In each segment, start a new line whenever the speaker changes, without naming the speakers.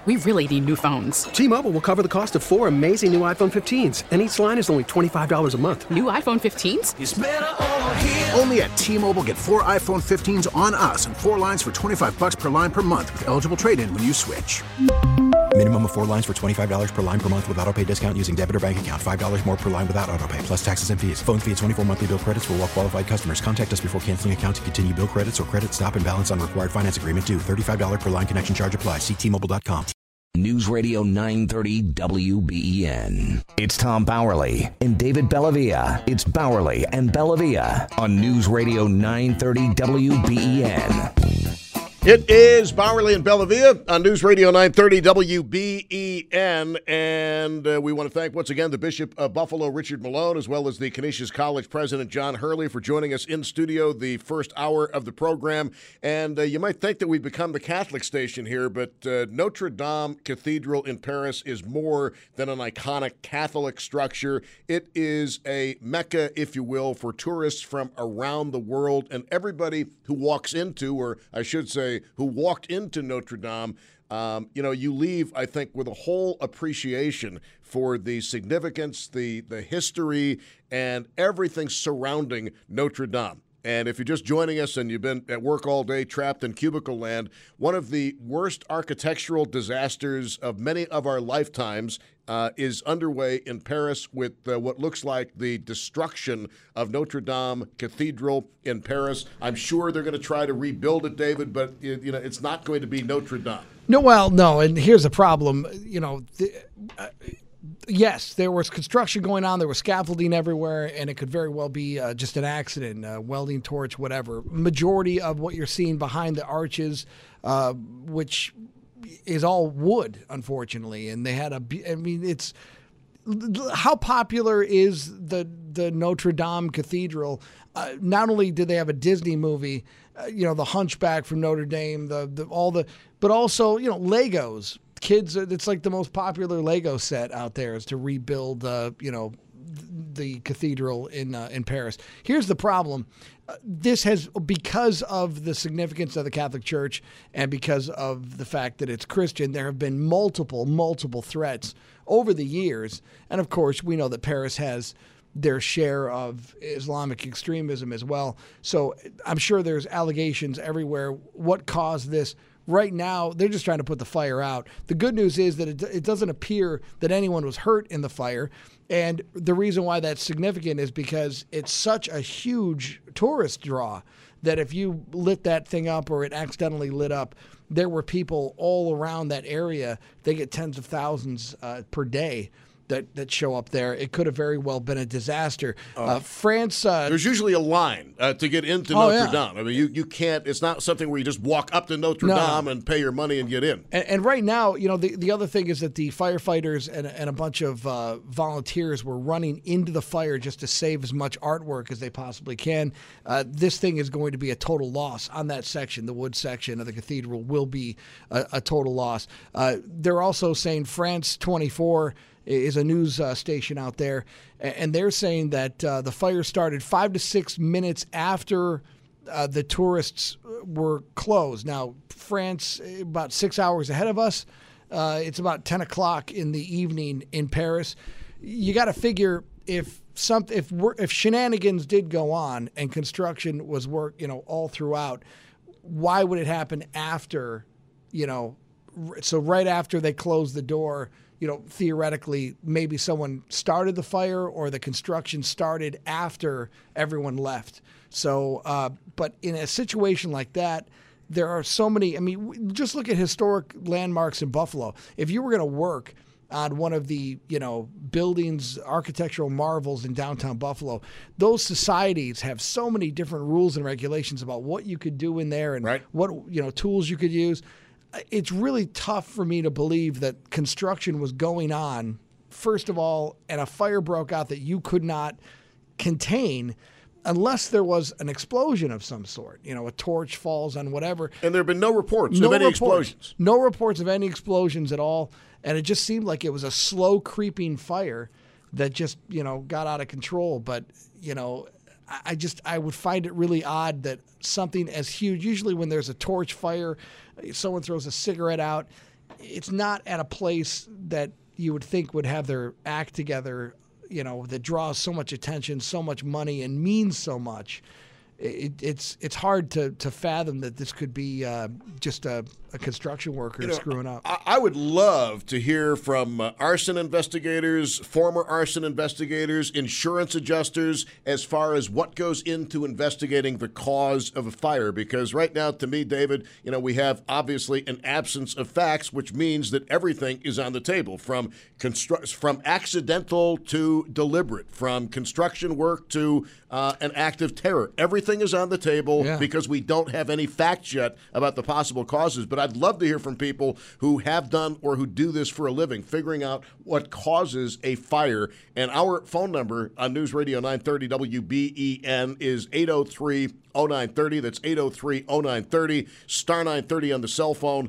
We really need new phones.
T-Mobile will cover the cost of 4 amazing new iPhone 15s, and each line is only $25 a month.
New iPhone 15s?
It's better over here.
Only at T-Mobile, get 4 iPhone 15s on us and 4 lines for $25 per line per month with eligible trade-in when you switch.
Minimum of 4 lines for $25 per line per month with autopay discount using debit or bank account. $5 more per line without autopay, plus taxes and fees. Phone fee at 24 monthly bill credits for well-qualified customers. Contact us before canceling account to continue bill credits or credit stop and balance on required finance agreement due. $35 per line connection charge applies. See T-Mobile.com.
News Radio 930 WBEN. It's Tom Bowerly and David Bellavia. It's Bowerly and Bellavia on News Radio 930 WBEN.
It is Bowerly and Bellavia on News Radio 930 WBEN, and we want to thank once again the Bishop of Buffalo, Richard Malone, as well as the Canisius College President, John Hurley, for joining us in studio the first hour of the program. And you might think that we've become the Catholic station here, but Notre Dame Cathedral in Paris is more than an iconic Catholic structure. It is a mecca, if you will, for tourists from around the world, and everybody who walks into, or I should say, who walked into Notre Dame, you leave, I think, with a whole appreciation for the significance, the history, and everything surrounding Notre Dame. And if you're just joining us and you've been at work all day trapped in cubicle land, one of the worst architectural disasters of many of our lifetimes is underway in Paris with what looks like the destruction of Notre Dame Cathedral in Paris. I'm sure they're going to try to rebuild it, David, but it's not going to be Notre Dame.
No, and here's the problem. Yes, there was construction going on. There was scaffolding everywhere, and it could very well be just an accident, welding torch, whatever. Majority of what you're seeing behind the arches, which is all wood, unfortunately. And they had it's how popular is the Notre Dame Cathedral? Not only did they have a Disney movie, The Hunchback from Notre Dame, but also Legos. Kids, it's like the most popular Lego set out there is to rebuild, the cathedral in Paris. Here's the problem. This has, because of the significance of the Catholic Church and because of the fact that it's Christian, there have been multiple threats over the years. And of course, we know that Paris has their share of Islamic extremism as well. So I'm sure there's allegations everywhere. What caused this? Right now, they're just trying to put the fire out. The good news is that it doesn't appear that anyone was hurt in the fire. And the reason why that's significant is because it's such a huge tourist draw that if you lit that thing up or it accidentally lit up, there were people all around that area. They get tens of thousands per day that show up there. It could have very well been a disaster. France...
There's usually a line to get into Notre Dame. I mean, you can't... It's not something where you just walk up to Notre Dame and pay your money and get in.
And right now, the other thing is that the firefighters and a bunch of volunteers were running into the fire just to save as much artwork as they possibly can. This thing is going to be a total loss on that section. The wood section of the cathedral will be a total loss. They're also saying France 24 is a news station out there, and they're saying that the fire started 5 to 6 minutes after the tourists were closed. Now, France, about 6 hours ahead of us, it's about 10 o'clock in the evening in Paris. You got to figure if shenanigans did go on and construction was all throughout, why would it happen after, so right after they closed the door? Theoretically, maybe someone started the fire or the construction started after everyone left. So, but in a situation like that, there are so many, just look at historic landmarks in Buffalo. If you were going to work on one of the, buildings, architectural marvels in downtown Buffalo, those societies have so many different rules and regulations about what you could do in there and what, tools you could use. It's really tough for me to believe that construction was going on, first of all, and a fire broke out that you could not contain unless there was an explosion of some sort. A torch falls on whatever.
And there have been no reports of any explosions.
No reports of any explosions at all. And it just seemed like it was a slow creeping fire that just, got out of control. But, I would find it really odd that something as huge, usually when there's a torch fire, someone throws a cigarette out, it's not at a place that you would think would have their act together, that draws so much attention, so much money, and means so much. It's hard to fathom that this could be just a construction worker screwing up.
I would love to hear from arson investigators, former arson investigators, insurance adjusters, as far as what goes into investigating the cause of a fire. Because right now, to me, David, we have obviously an absence of facts, which means that everything is on the table, from accidental to deliberate, from construction work to an act of terror. Everything is on the table because we don't have any facts yet about the possible causes. But I'd love to hear from people who have done or who do this for a living, figuring out what causes a fire. And our phone number on News Radio 930 WBEN is 803-0930. That's 803-0930. Star 930 on the cell phone,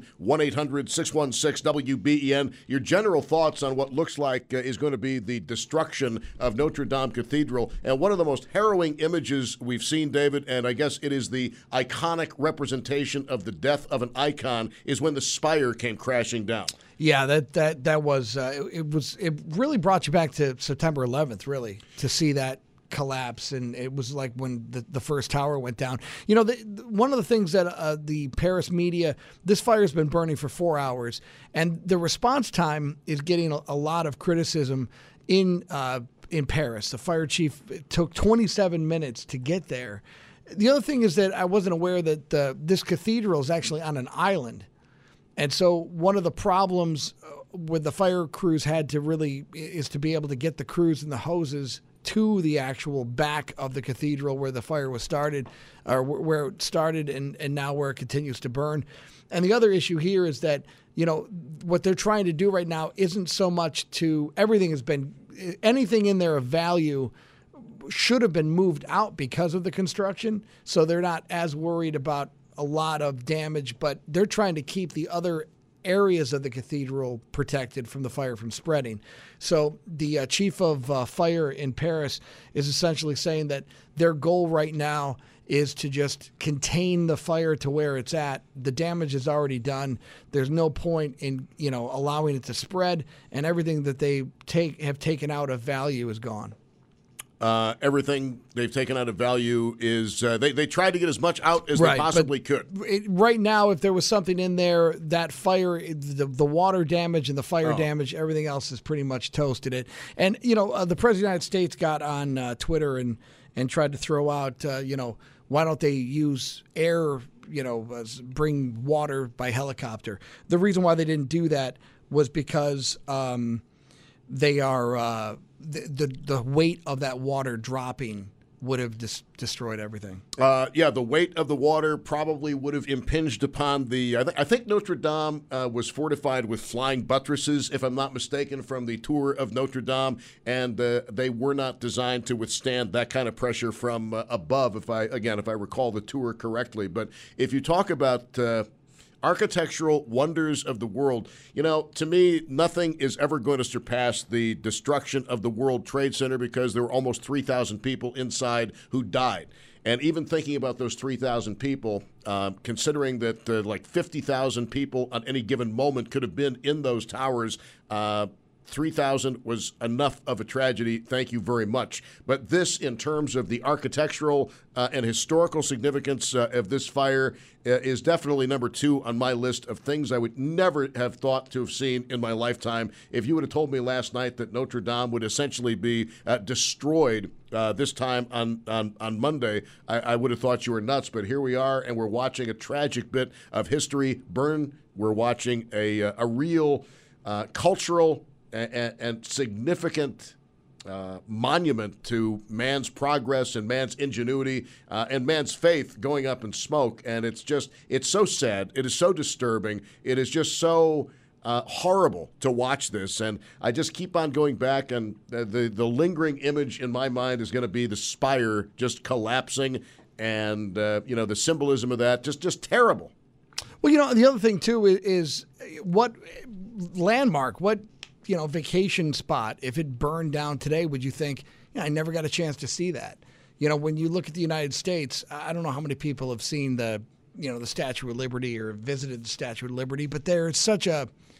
1-800-616-WBEN. Your general thoughts on what looks like is going to be the destruction of Notre Dame Cathedral. And one of the most harrowing images we've seen, David, and I guess it is the iconic representation of the death of an icon, is when the spire came crashing down.
Yeah, that was it really brought you back to September 11th, really, to see that collapse. And it was like when the first tower went down. One of the things that the Paris media, this fire's been burning for 4 hours, and the response time is getting a lot of criticism in Paris. The fire chief, it took 27 minutes to get there. The other thing is that I wasn't aware that this cathedral is actually on an island. And so one of the problems with the fire crews is to be able to get the crews and the hoses to the actual back of the cathedral where the fire was started, or where it started and now where it continues to burn. And the other issue here is that, what they're trying to do right now isn't so much anything in there of value should have been moved out because of the construction. So they're not as worried about a lot of damage, but they're trying to keep the other areas of the cathedral protected from the fire from spreading. So the chief of fire in Paris is essentially saying that their goal right now is to just contain the fire to where it's at. The damage is already done. There's no point in allowing it to spread, and everything that they have taken out of value is gone.
Everything they've taken out of value is they tried to get as much out as they possibly could.
Right now, if there was something in there, that fire, the water damage and the fire damage, everything else is pretty much toasted it. And, the President of the United States got on Twitter and tried to throw out, why don't they use air, bring water by helicopter. The reason why they didn't do that was because they are the weight of that water dropping would have destroyed everything.
The weight of the water probably would have impinged upon the. I think Notre Dame was fortified with flying buttresses, if I'm not mistaken, from the tour of Notre Dame, and they were not designed to withstand that kind of pressure from above. If I recall the tour correctly, but if you talk about architectural wonders of the world, to me, nothing is ever going to surpass the destruction of the World Trade Center, because there were almost 3,000 people inside who died. And even thinking about those 3,000 people, considering that like 50,000 people on any given moment could have been in those towers, 3,000 was enough of a tragedy. Thank you very much. But this, in terms of the architectural and historical significance of this fire, is definitely number 2 on my list of things I would never have thought to have seen in my lifetime. If you would have told me last night that Notre Dame would essentially be destroyed this time on Monday, I would have thought you were nuts. But here we are, and we're watching a tragic bit of history burn. We're watching a real cultural and significant monument to man's progress and man's ingenuity and man's faith going up in smoke. And it's so sad. It is so disturbing. It is just so horrible to watch this. And I just keep on going back, and the lingering image in my mind is going to be the spire just collapsing, and the symbolism of that, just terrible.
Well, the other thing too is what landmark, what vacation spot, if it burned down today, would you think, I never got a chance to see that? When you look at the United States, I don't know how many people have seen the Statue of Liberty or visited the Statue of Liberty, but there's such a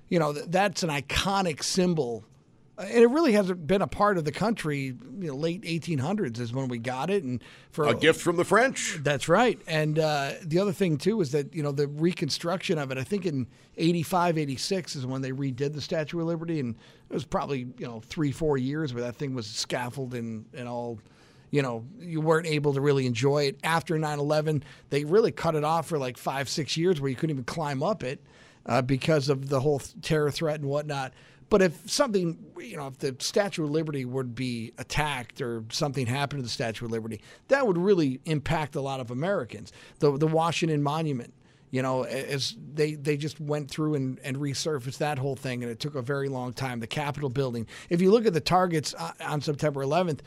that's an iconic symbol. And it really hasn't been a part of the country. Late 1800s is when we got it, and for
a gift from the French.
That's right. And the other thing too is that the reconstruction of it. I think in 85, 86 is when they redid the Statue of Liberty, and it was probably 3-4 years where that thing was scaffolded and all. You weren't able to really enjoy it. After 9/11, they really cut it off for like 5-6 years where you couldn't even climb up it because of the whole terror threat and whatnot. But if something, if the Statue of Liberty would be attacked or something happened to the Statue of Liberty, that would really impact a lot of Americans. The Washington Monument, as they just went through and resurfaced that whole thing, and it took a very long time. The Capitol building. If you look at the targets on September 11th,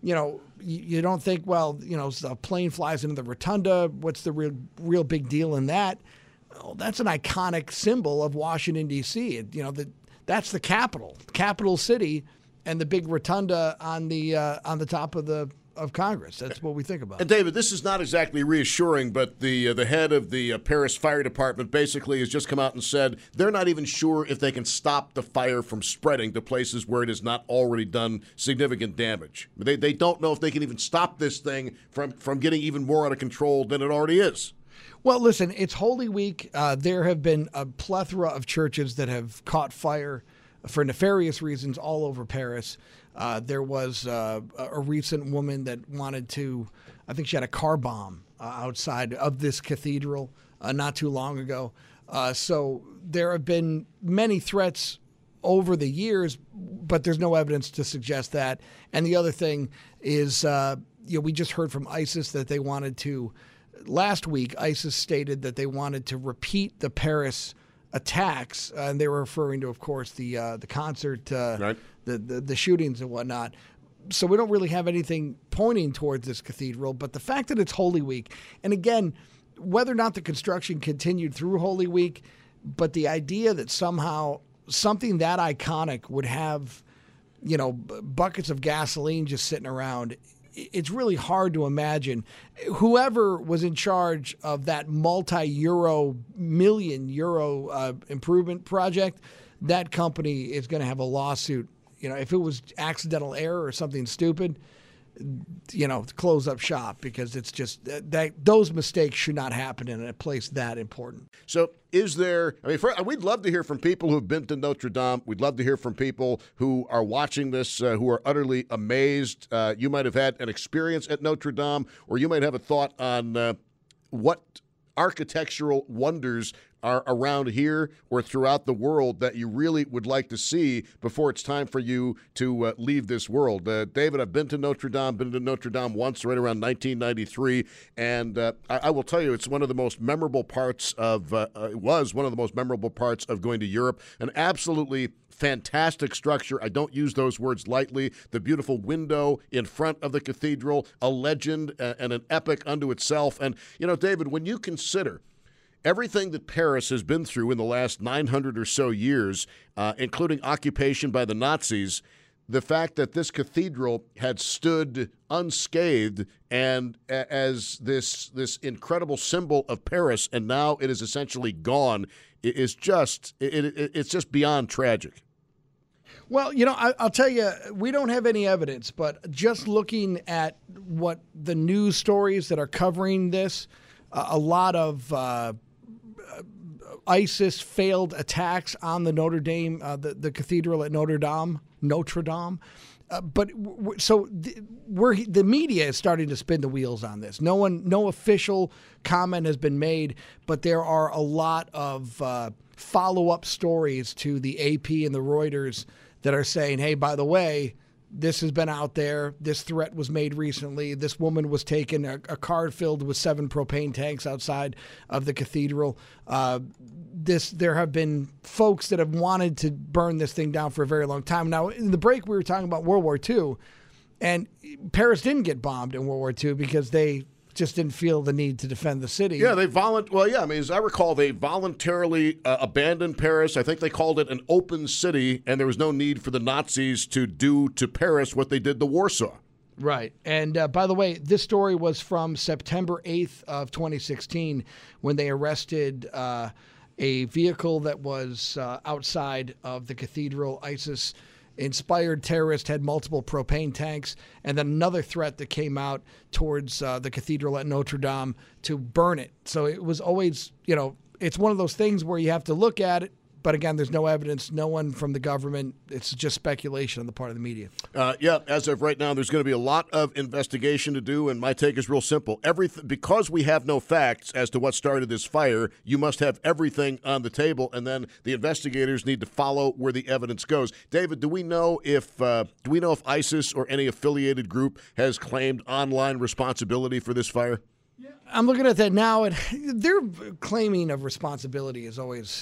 you don't think, a plane flies into the rotunda. What's the real big deal in that? Well, that's an iconic symbol of Washington, D.C. That's the capital city, and the big rotunda on the top of Congress. That's what we think about.
And David, this is not exactly reassuring, but the head of the Paris Fire Department basically has just come out and said they're not even sure if they can stop the fire from spreading to places where it has not already done significant damage. They don't know if they can even stop this thing from getting even more out of control than it already is.
Well, listen, it's Holy Week. There have been a plethora of churches that have caught fire for nefarious reasons all over Paris. There was a recent woman that wanted to, I think she had a car bomb outside of this cathedral not too long ago. So there have been many threats over the years, but there's no evidence to suggest that. And the other thing is, we just heard from ISIS that they wanted to. Last week, ISIS stated that they wanted to repeat the Paris attacks, and they were referring to, of course, the concert,
right.
the shootings and whatnot. So we don't really have anything pointing towards this cathedral, but the fact that it's Holy Week, and again, whether or not the construction continued through Holy Week, but the idea that somehow something that iconic would have, buckets of gasoline just sitting around, it's really hard to imagine. Whoever was in charge of that million euro improvement project, that company is going to have a lawsuit. If it was accidental error or something stupid, to close up shop, because it's just that those mistakes should not happen in a place that important.
So is there, we'd love to hear from people who've been to Notre Dame. We'd love to hear from people who are watching this, who are utterly amazed. You might have had an experience at Notre Dame, or you might have a thought on what architectural wonders are around here or throughout the world that you really would like to see before it's time for you to leave this world. David, I've been to Notre Dame once, right around 1993, and I will tell you, it's one of the most memorable parts of, was one of the most memorable parts of going to Europe. An absolutely fantastic structure. I don't use those words lightly. The beautiful window in front of the cathedral, a legend and an epic unto itself. And, David, when you consider everything that Paris has been through in the last 900 or so years, including occupation by the Nazis, the fact that this cathedral had stood unscathed and as this incredible symbol of Paris, and now it is essentially gone, is just it's just beyond tragic.
Well, I'll tell you, we don't have any evidence, but just looking at what the news stories that are covering this, a lot of ISIS failed attacks on the Notre Dame, the cathedral at Notre Dame. The media is starting to spin the wheels on this. No official comment has been made, but there are a lot of follow-up stories to the AP and the Reuters that are saying, hey, by the way, this has been out there. This threat was made recently. This woman was taken, a car filled with 7 propane tanks outside of the cathedral. There have been folks that have wanted to burn this thing down for a very long time. Now, in the break, we were talking about World War II, and Paris didn't get bombed in World War II because they just didn't feel the need to defend the city.
Yeah, as I recall, they voluntarily abandoned Paris. I think they called it an open city, and there was no need for the Nazis to do to Paris what they did to Warsaw.
Right. And by the way, this story was from September 8th of 2016 when they arrested a vehicle that was outside of the cathedral. ISIS-inspired terrorist had multiple propane tanks, and then another threat that came out towards the cathedral at Notre Dame to burn it. So it was always, it's one of those things where you have to look at it. But again, there's no evidence, no one from the government. It's just speculation on the part of the media.
As of right now, there's going to be a lot of investigation to do, and my take is real simple. Because we have no facts as to what started this fire, you must have everything on the table, and then the investigators need to follow where the evidence goes. David, do we know if ISIS or any affiliated group has claimed online responsibility for this fire?
I'm looking at that now, and their claiming of responsibility is always,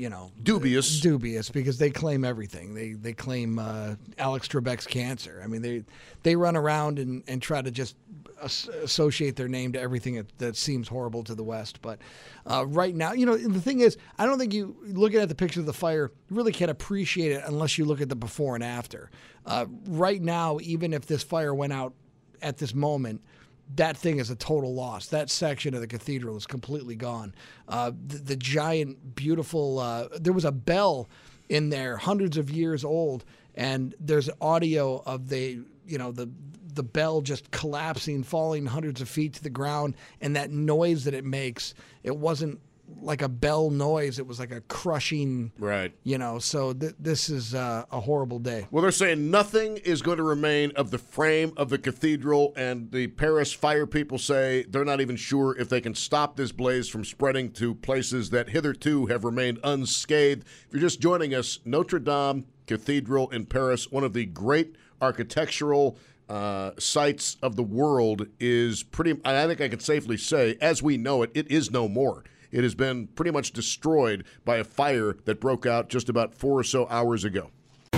dubious
because they claim everything. They claim Alex Trebek's cancer. I mean, they run around and try to just associate their name to everything that seems horrible to the West. But right now, the thing is, I don't think you looking at the picture of the fire, you really can't appreciate it unless you look at the before and after. Right now, even if this fire went out at this moment, that thing is a total loss. That section of the cathedral is completely gone. The giant, beautiful, there was a bell in there, hundreds of years old, and there's audio of the bell just collapsing, falling hundreds of feet to the ground, and that noise that it makes, it wasn't like a bell noise. It was like a crushing,
right?
So this is a horrible day.
Well, they're saying nothing is going to remain of the frame of the cathedral, and the Paris fire people say they're not even sure if they can stop this blaze from spreading to places that hitherto have remained unscathed. If you're just joining us, Notre Dame Cathedral in Paris, one of the great architectural sites of the world, is I think I can safely say, as we know it, it is no more. It has been pretty much destroyed by a fire that broke out just about 4 or so hours ago.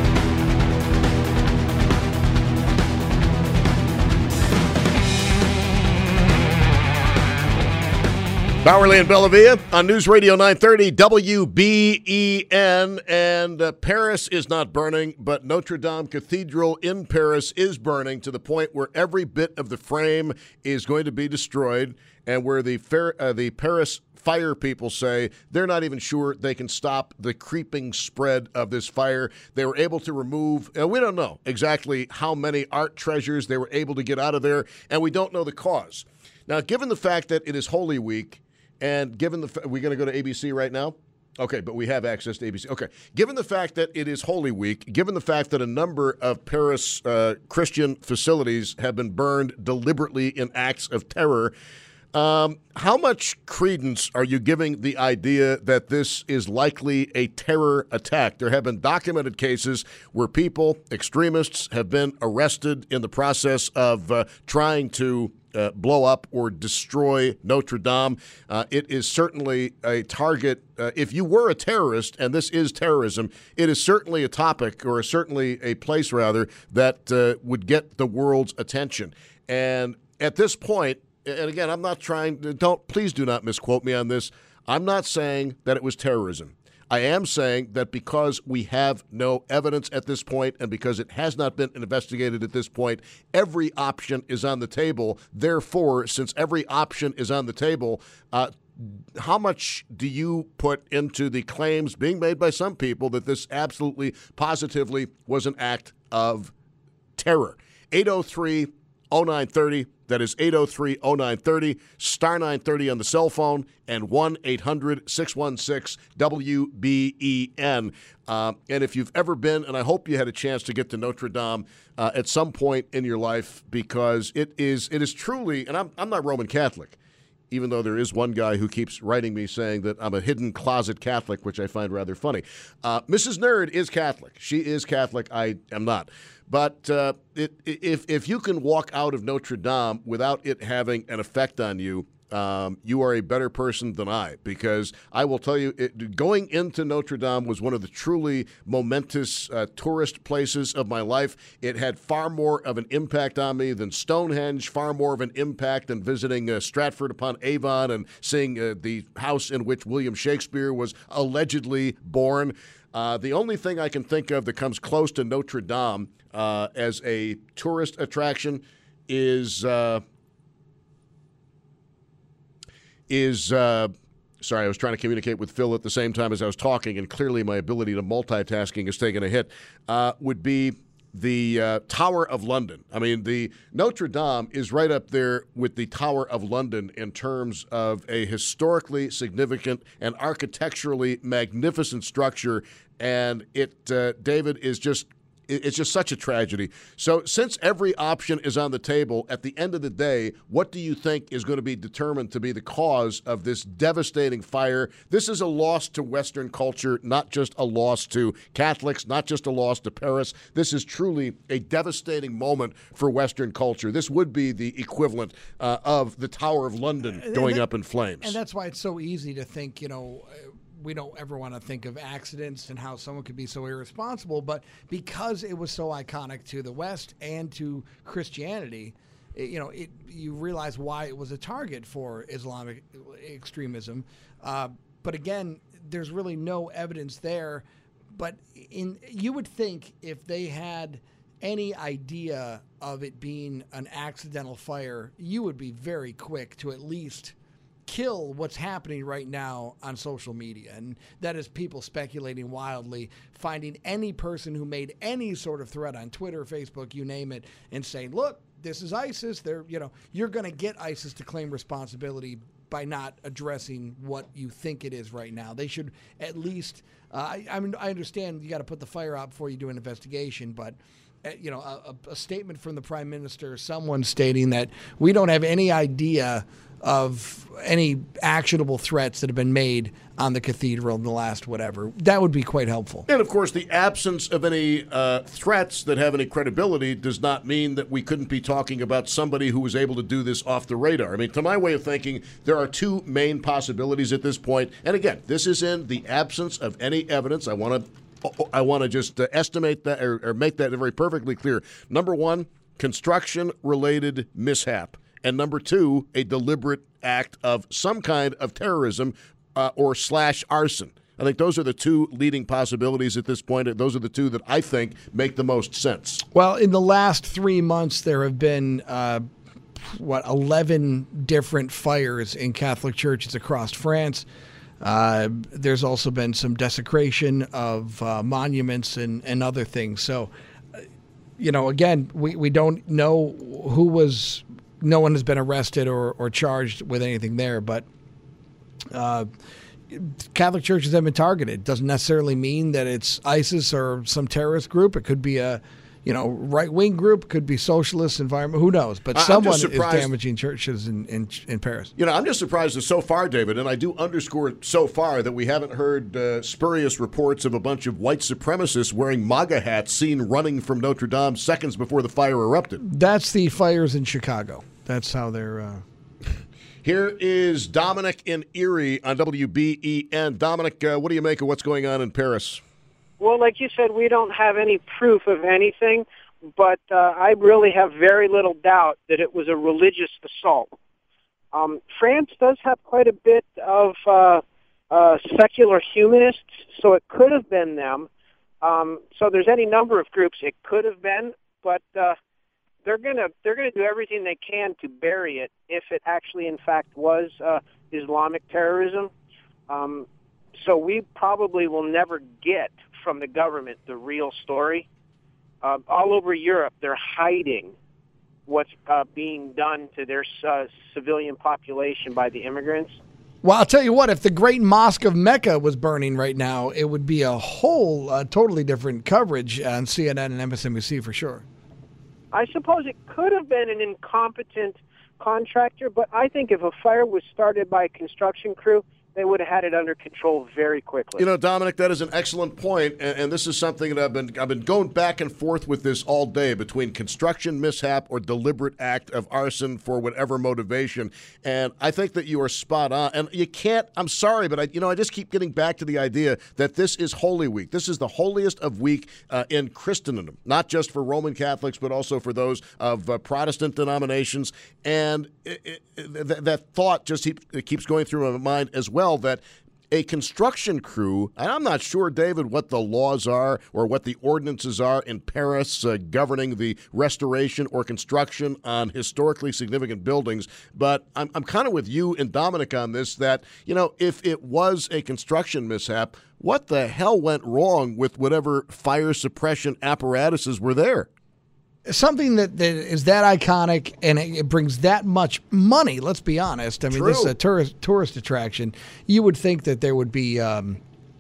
Bowerly and Bellavia on News Radio 930 WBEN. And Paris is not burning, but Notre Dame Cathedral in Paris is burning to the point where every bit of the frame is going to be destroyed, and where the Paris fire people say they're not even sure they can stop the creeping spread of this fire. They were able to remove, we don't know exactly how many art treasures they were able to get out of there, and we don't know the cause. Now, given the fact that it is Holy Week, and given we're going to go to ABC right now? Okay, but we have access to ABC. Okay. Given the fact that it is Holy Week, given the fact that a number of Paris Christian facilities have been burned deliberately in acts of terror, how much credence are you giving the idea that this is likely a terror attack? There have been documented cases where extremists, have been arrested in the process of trying to blow up or destroy Notre Dame. It is certainly a target. If you were a terrorist, and this is terrorism, it is certainly a topic, or certainly a place, rather, that would get the world's attention. And at this point, and again, I'm not trying to, please do not misquote me on this. I'm not saying that it was terrorism. I am saying that because we have no evidence at this point, and because it has not been investigated at this point, every option is on the table. Therefore, since every option is on the table, how much do you put into the claims being made by some people that this absolutely, positively was an act of terror? 803-0930. That is 803-0930, star 930 on the cell phone, and 1-800-616-WBEN. And if you've ever been, and I hope you had a chance to get to Notre Dame at some point in your life, because it is truly, and I'm not Roman Catholic, even though there is one guy who keeps writing me saying that I'm a hidden closet Catholic, which I find rather funny. Mrs. Nerd is Catholic. She is Catholic. I am not. But if you can walk out of Notre Dame without it having an effect on you, you are a better person than I, because I will tell you, going into Notre Dame was one of the truly momentous tourist places of my life. It had far more of an impact on me than Stonehenge, far more of an impact than visiting Stratford-upon-Avon and seeing the house in which William Shakespeare was allegedly born. The only thing I can think of that comes close to Notre Dame as a tourist attraction is Sorry, I was trying to communicate with Phil at the same time as I was talking, and clearly my ability to multitasking is taking a hit, would be the Tower of London. I mean, the Notre Dame is right up there with the Tower of London in terms of a historically significant and architecturally magnificent structure, and it, David, is just it's just such a tragedy. So since every option is on the table, at the end of the day, what do you think is going to be determined to be the cause of this devastating fire? This is a loss to Western culture, not just a loss to Catholics, not just a loss to Paris. This is truly a devastating moment for Western culture. This would be the equivalent of the Tower of London going up in flames.
And that's why it's so easy to think, we don't ever want to think of accidents and how someone could be so irresponsible, but because it was so iconic to the West and to Christianity, you realize why it was a target for Islamic extremism. But again, there's really no evidence there. But you would think if they had any idea of it being an accidental fire, you would be very quick to at least kill what's happening right now on social media, and that is people speculating wildly, finding any person who made any sort of threat on Twitter, Facebook, you name it, and saying, look, this is ISIS. You're going to get ISIS to claim responsibility by not addressing what you think it is right now. They should at least I understand you got to put the fire out before you do an investigation, but a statement from the Prime Minister, someone stating that we don't have any idea of any actionable threats that have been made on the cathedral in the last whatever. That would be quite helpful.
And, of course, the absence of any threats that have any credibility does not mean that we couldn't be talking about somebody who was able to do this off the radar. I mean, to my way of thinking, there are two main possibilities at this point. And, again, this is in the absence of any evidence. I want to just estimate that or make that very perfectly clear. Number one, construction-related mishap. And number two, a deliberate act of some kind of terrorism or / arson. I think those are the two leading possibilities at this point. Those are the two that I think make the most sense.
Well, in the last 3 months, there have been, 11 different fires in Catholic churches across France. There's also been some desecration of monuments and other things. So, again, we don't know who was. No one has been arrested or charged with anything there, but Catholic churches have been targeted. Doesn't necessarily mean that it's ISIS or some terrorist group. It could be a right-wing group, could be socialist environment. Who knows? But someone is damaging churches in Paris.
I'm just surprised that so far, David, and I do underscore so far that we haven't heard spurious reports of a bunch of white supremacists wearing MAGA hats seen running from Notre Dame seconds before the fire erupted.
That's the fires in Chicago. That's how they're...
Here is Dominic in Erie on WBEN. Dominic, what do you make of what's going on in Paris?
Well, like you said, we don't have any proof of anything, but I really have very little doubt that it was a religious assault. France does have quite a bit of secular humanists, so it could have been them. So there's any number of groups it could have been, but they're gonna do everything they can to bury it if it actually, in fact, was Islamic terrorism. So we probably will never get from the government the real story. All over Europe, they're hiding what's being done to their civilian population by the immigrants.
Well, I'll tell you what, if the great mosque of Mecca was burning right now, it would be a whole totally different coverage on CNN and MSNBC for sure.
I suppose it could have been an incompetent contractor, but I think if a fire was started by a construction crew, they would have had it under control very quickly.
Dominic, that is an excellent point, and this is something that I've been going back and forth with this all day between construction mishap or deliberate act of arson for whatever motivation. And I think that you are spot on. And you can't. I'm sorry, but I just keep getting back to the idea that this is Holy Week. This is the holiest of week in Christendom, not just for Roman Catholics, but also for those of Protestant denominations. And that thought just keeps going through my mind as well, that a construction crew, and I'm not sure, David, what the laws are or what the ordinances are in Paris governing the restoration or construction on historically significant buildings, but I'm kind of with you and Dominic on this, that, if it was a construction mishap, what the hell went wrong with whatever fire suppression apparatuses were there?
Something that is that iconic and it brings that much money, let's be honest. I mean, this is a tourist attraction. You would think that there would be, there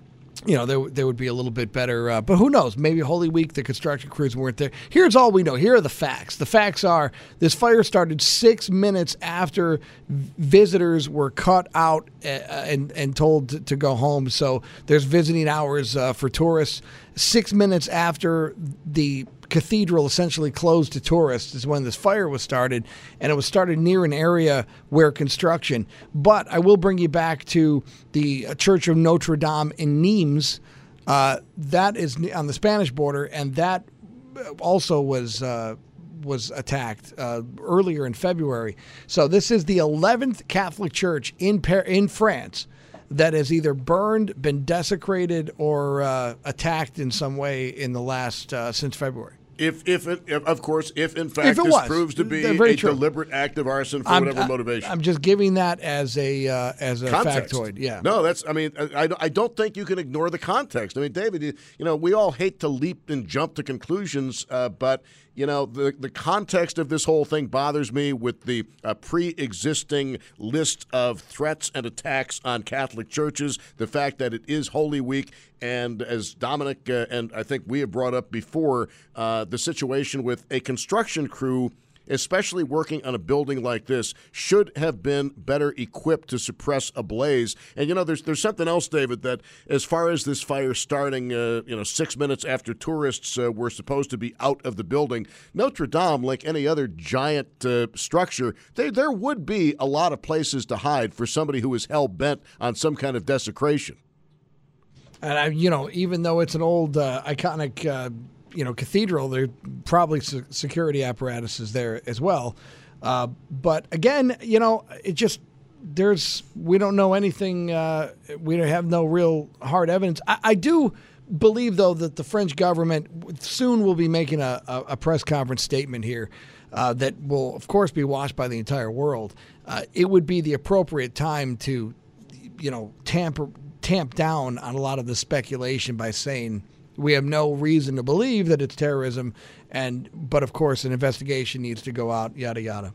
would be a little bit better, but who knows? Maybe Holy Week, the construction crews weren't there. Here's all we know. Here are the facts. The facts are this fire started 6 minutes after visitors were cut out and told to go home. So there's visiting hours for tourists. 6 minutes after the cathedral essentially closed to tourists is when this fire was started, and it was started near an area where construction. But I will bring you back to the Church of Notre Dame in Nimes. That is on the Spanish border, and that also was attacked earlier in February. So this is the 11th Catholic church in France that has either burned, been desecrated, or attacked in some way in the last since February. If in fact this proves to be a deliberate act of arson for whatever motivation. I'm just giving that as a context. Factoid. Yeah. No, I don't think you can ignore the context. I mean, David, we all hate to leap and jump to conclusions, but the context of this whole thing bothers me with the pre-existing list of threats and attacks on Catholic churches, the fact that it is Holy Week, and as Dominic and I think we have brought up before, the situation with a construction crew, especially working on a building like this, should have been better equipped to suppress a blaze. And, there's something else, David, that as far as this fire starting, 6 minutes after tourists were supposed to be out of the building, Notre Dame, like any other giant structure, there would be a lot of places to hide for somebody who is hell-bent on some kind of desecration. And, even though it's an old, iconic cathedral, there are probably security apparatuses there as well. But again, we don't know anything. We have no real hard evidence. I do believe, though, that the French government soon will be making a press conference statement here that will, of course, be watched by the entire world. It would be the appropriate time to, tamp down on a lot of the speculation by saying we have no reason to believe that it's terrorism, but of course an investigation needs to go out, yada yada.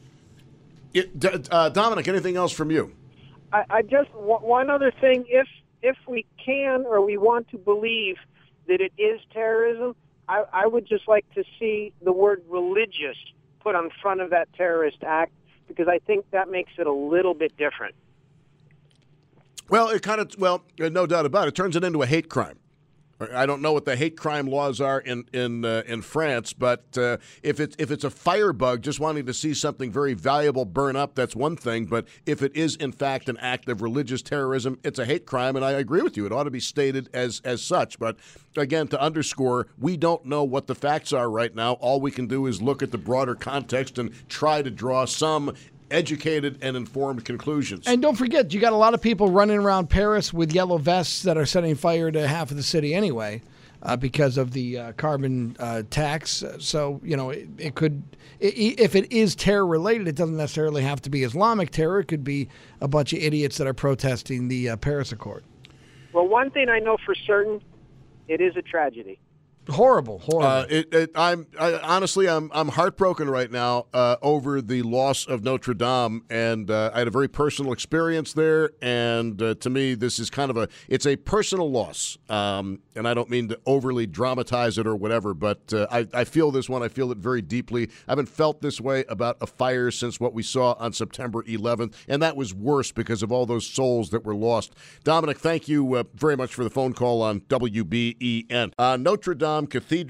Dominic, anything else from you?
I just one other thing. If we can or we want to believe that it is terrorism, I would just like to see the word religious put on front of that terrorist act, because I think that makes it a little bit different.
Well, no doubt about it. It turns it into a hate crime. I don't know what the hate crime laws are in France, but if it's a firebug just wanting to see something very valuable burn up, that's one thing. But if it is in fact an act of religious terrorism, it's a hate crime, and I agree with you. It ought to be stated as such. But again, to underscore, we don't know what the facts are right now. All we can do is look at the broader context and try to draw some educated and informed conclusions. And don't forget, you got a lot of people running around Paris with yellow vests that are setting fire to half of the city anyway because of the carbon tax. So, it could, if it is terror related, it doesn't necessarily have to be Islamic terror. It could be a bunch of idiots that are protesting the Paris Accord.
Well, one thing I know for certain, it is a tragedy.
Horrible.
I'm heartbroken right now over the loss of Notre Dame, and I had a very personal experience there. And to me, this is it's a personal loss. And I don't mean to overly dramatize it or whatever, but I feel this one. I feel it very deeply. I haven't felt this way about a fire since what we saw on September 11th, and that was worse because of all those souls that were lost. Dominic, thank you very much for the phone call on WBEN. Notre Dame Cathedral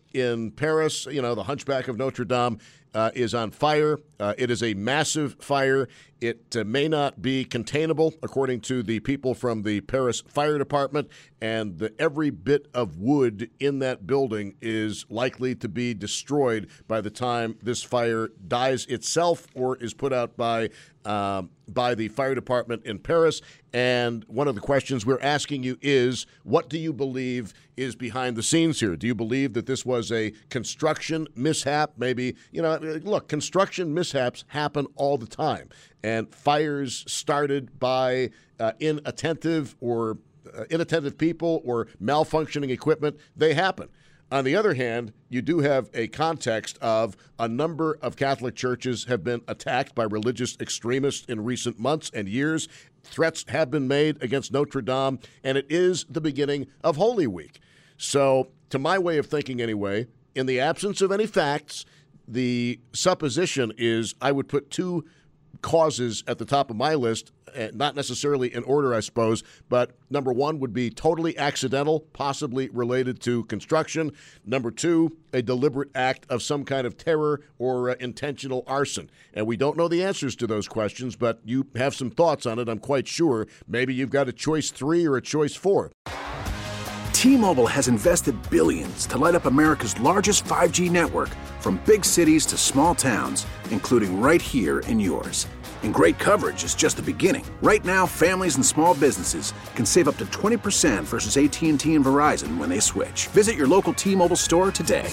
in Paris, the Hunchback of Notre Dame, is on fire. It is a massive fire. It may not be containable, according to the people from the Paris Fire Department, and every bit of wood in that building is likely to be destroyed by the time this fire dies itself or is put out by the fire department in Paris. And one of the questions we're asking you is, what do you believe is behind the scenes here? Do you believe that this was a construction mishap? Maybe, look, construction mishaps happen all the time. And fires started by inattentive people or malfunctioning equipment, they happen. On the other hand, you do have a context of a number of Catholic churches have been attacked by religious extremists in recent months and years. Threats have been made against Notre Dame, and it is the beginning of Holy Week. So, to my way of thinking anyway, in the absence of any facts, the supposition is I would put two causes at the top of my list, not necessarily in order, I suppose, but number one would be totally accidental, possibly related to construction. Number two, a deliberate act of some kind of terror or intentional arson. And we don't know the answers to those questions, but you have some thoughts on it, I'm quite sure. Maybe you've got a choice 3 or a choice 4.
T-Mobile has invested billions to light up America's largest 5G network, from big cities to small towns, including right here in yours. And great coverage is just the beginning. Right now, families and small businesses can save up to 20% versus AT&T and Verizon when they switch. Visit your local T-Mobile store today.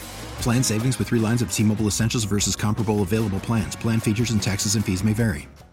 Plan savings with 3 lines of T-Mobile Essentials versus comparable available plans. Plan features and taxes and fees may vary.